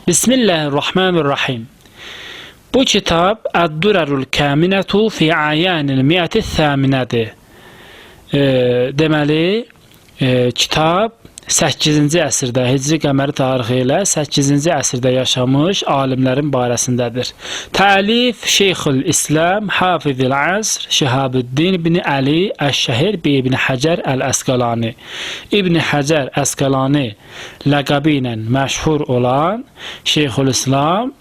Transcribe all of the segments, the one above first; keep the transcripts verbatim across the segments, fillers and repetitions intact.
Bismillahirrahmanirrahim. Bu kitab Ad-Durarul Kaminetu fi Ayanil Mi'ati Thaminədir. E, deməli, e, kitab səkkizinci əsrdə, Hicri qəməri tarixi ilə səkkizinci əsrdə yaşamış alimlərin barəsindədir. Təlif Şeyxül İslam Hafizil Əsr Şihabuddin ibn Ali Əş-Şəhir bi İbn Həcər Əl-Əsqalani. İbn Həcər Əsqalani ləqəbi ilə məşhur olan Şeyxül İslam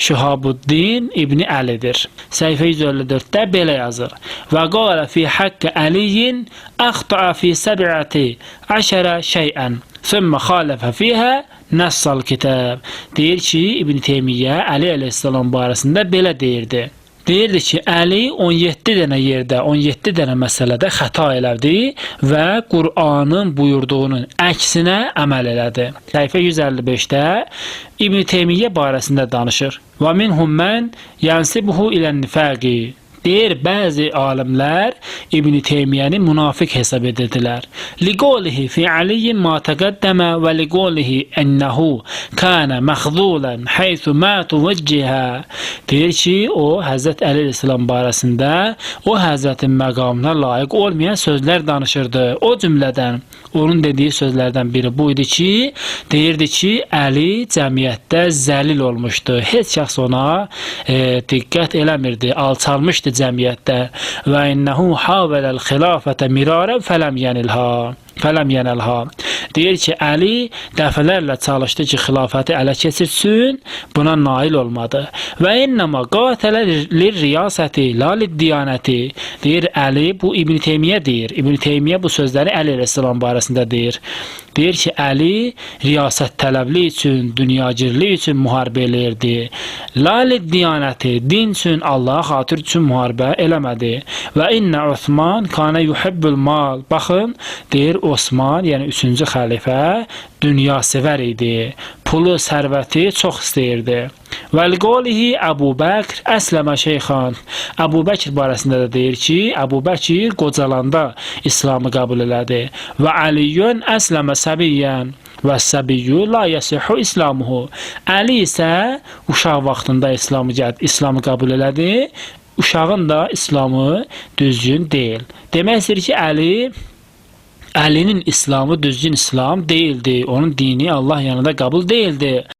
Şihabuddin İbn Əlidir. Səhifə yüz əlli dörddə belə yazır. Və qalə fi haqqı Əliyin əxta'a fi səbi'əti əşərə şeyən thumma xalafə fiyhə nəssal kitab. Deyir ki, İbn Teymiyyə Əli əleyhissalam barəsində belə deyirdi. Deyirdi ki, Əli on yeddi dənə yerdə, on yeddi dənə məsələdə xəta elədi və Qur'anın buyurduğunun əksinə əməl elədi. Səhifə yüz əlli beşdə İbn Teymiyyə barəsində danışır. Və minhum mən yansibuhu ilən nifaqi. Deyir, bəzi alimlər İbn Teymiyyəni münafiq hesab edirdilər. Liqolihi fi Aliyin ma təqəddəmə və liqolihi ənəhu kənə məxzulən heythu mə tuvəccihə. Deyir ki, o, Həzrət Əli əleyhissalam barəsində o Həzrətin məqamına layiq olmayan sözlər danışırdı. O cümlədən, onun dediyi sözlərdən biri bu idi ki, deyirdi ki, Əli cəmiyyətdə zəlil olmuşdu. Heç şəxs ona e, diqqət eləmirdi, alçalmışdı cəmiyyətdə. Və innəhu havələl xilafətə mirarən fələm yenilha. Fələm yenəlha. Deyir ki, Əli dəfələrlə çalışdı ki, xilafəti ələ keçirsin, buna nail olmadı. Və innəmə qatələ lirriyasəti, laliddiyanəti. Deyir, Əli, bu İbn Teymiyyə deyir. İbn Teymiyyə bu sözləri Əli əleyhissalam barəsində deyir. Deyir ki, Əli riyasət tələbli üçün, dünyagirlik üçün müharibə eləyirdi. Laliddiyanəti, din üçün, Allaha xatir üçün müharibə eləmədi. Və innə Osman kanə yuhibbül mal. Baxın, deyir, Osman, yəni üçüncü xəlifə dünya sevər idi. Pulu, sərvəti çox istəyirdi. Və liqolihi Əbu Bəkr əsləmə şeyxan. Əbu Bəkr barəsində də deyir ki, Əbu Bəkr qocalanda İslamı qəbul elədi. Və Əliyyün əsləmə səbiyyən. Və səbiyyü la yəsihu İslamuhu. Əli isə uşaq vaxtında İslamı, İslamı qəbul elədi. Uşağın da İslamı düzgün deyil. Demək istəyir ki, Əli Əlinin İslamı düzgün İslam deyildi. Onun dini Allah yanında qəbul deyildi.